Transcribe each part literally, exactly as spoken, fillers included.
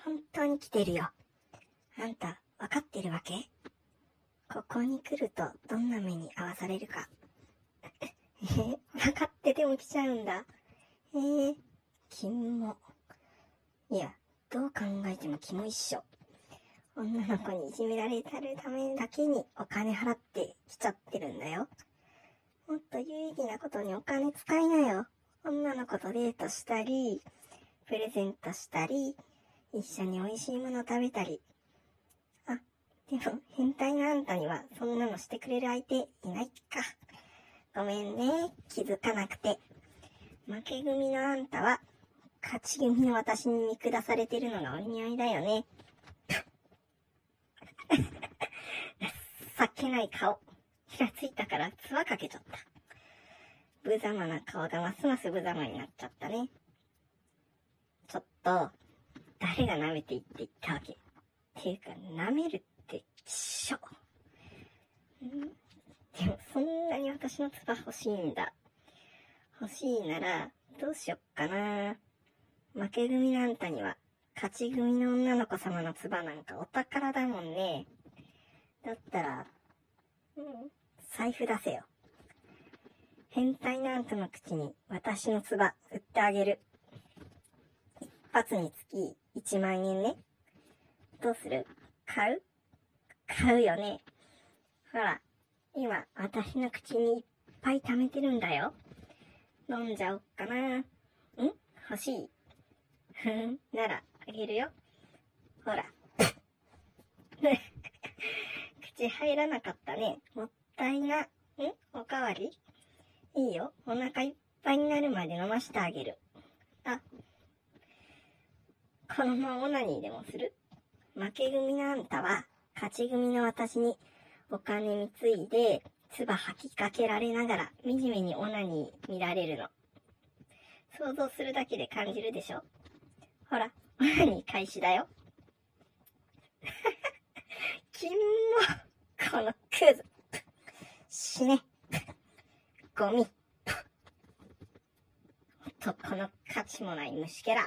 本当に来てるよ。あんた、わかってるわけ？ここに来るとどんな目に遭わされるか。えー、わかってても来ちゃうんだ。えー、キモ。いや、どう考えてもキモいっしょ。女の子にいじめられたるためだけにお金払って来ちゃってるんだよ。もっと有意義なことにお金使いなよ。女の子とデートしたり、プレゼントしたり、一緒に美味しいもの食べたり。あ、でも変態なあんたにはそんなのしてくれる相手いないか。ごめんね、気づかなくて。負け組のあんたは勝ち組の私に見下されてるのがお似合いだよね。さっけない顔。気がついたからつばかけちゃった。無様な顔がますます無様になっちゃったね。ちょっと、誰が舐めていいって言ったわけ。っていうか、舐めるって一緒。んでも、そんなに私のつば欲しいんだ。欲しいなら、どうしよっかな。負け組のあんたには、勝ち組の女の子様のつばなんかお宝だもんね。だったら、うん、財布出せよ。変態なあんたの口に私のつば売ってあげる。一発につきいちまんえんね。どうする？買う？買うよね。ほら、今私の口にいっぱい溜めてるんだよ。飲んじゃおっかな。ん？欲しい？ふん、ならあげるよ。ほら。口入らなかったね。もったいな。ん？おかわり？いいよ。お腹いっぱいになるまで飲ましてあげる。あ、このままオナニーでもする？負け組のあんたは、勝ち組の私にお金貢いで、唾吐きかけられながら、惨めにオナニー見られるの。想像するだけで感じるでしょ？ほら、オナニー開始だよ。きんも、このクズ。死ね。ゴミ。男の価値もない虫けら。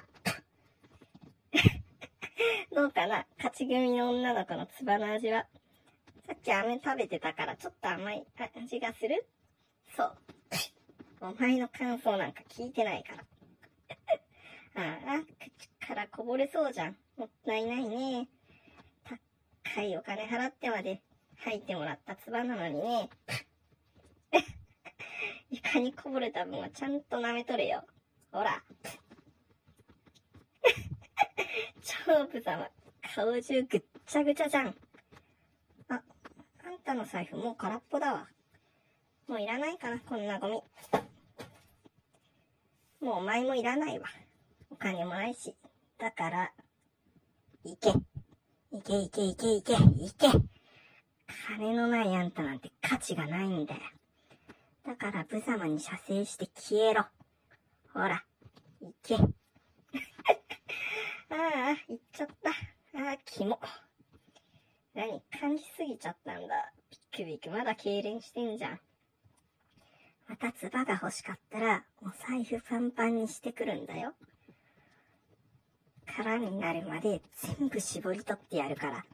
どうかな？勝ち組の女の子のつばの味は。さっき飴食べてたからちょっと甘い味がする？そう。お前の感想なんか聞いてないから。ああ、口からこぼれそうじゃん。もったいないね。高いお金払ってまで吐いてもらったつばなのにね。床にこぼれた分はちゃんと舐めとれよ。ほら。超無様。顔中ぐっちゃぐちゃじゃん。あ、あんたの財布もう空っぽだわ。もういらないかな、こんなゴミ。もうお前もいらないわ。お金もないし。だから、行け。行け行け行け行け行け。金のないあんたなんて価値がないんだよ。だから無様に射精して消えろ。ほら、行け。ああ、行っちゃった。ああ、キモ。何、感じすぎちゃったんだ。ビクビクまだ痙攣してんじゃん。またツバが欲しかったら、お財布パンパンにしてくるんだよ。空になるまで全部絞り取ってやるから。